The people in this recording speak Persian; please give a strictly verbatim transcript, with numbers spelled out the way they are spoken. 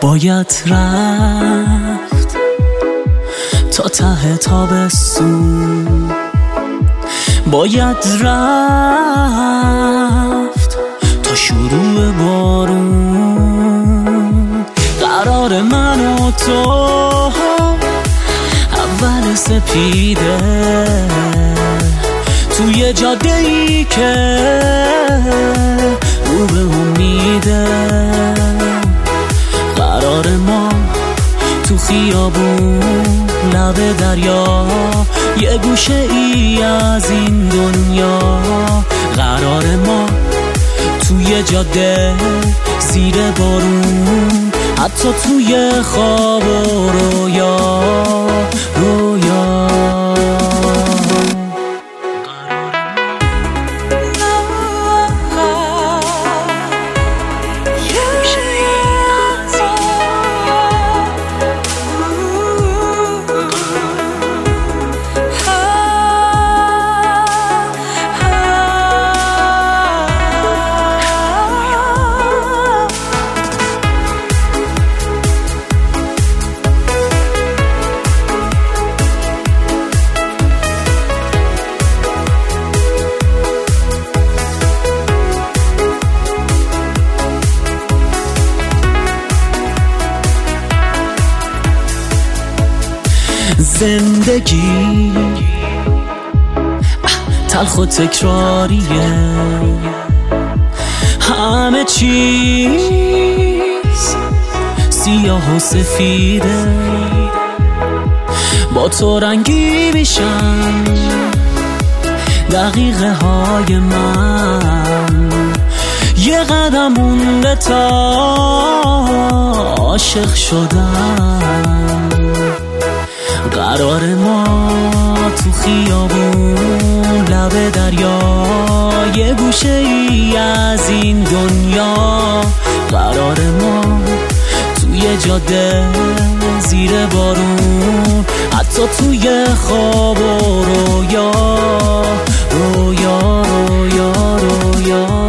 باید رفت تا ته تابستون، باید رفت تا شروع بارون. قرار من و تو اول سپیده توی جاده ای که رو به امیده. قرار ما تو خیابون لب دریا، یه گوشه ای از این دنیا. قرار ما توی جاده زیر بارون، حتی توی خواب و رویا رویا. زندگی تلخ و تکراریه، همه چیز سیاه و سفیده. با تو رنگی میشن دقیقه های من، یه قدم مونده تا عاشق شدن. قرار ما تو خیابون لب دریا، یه گوشه ای از این دنیا. قرار ما توی جاده زیر بارون، حتی توی خواب و رویا رویا رویا رویا.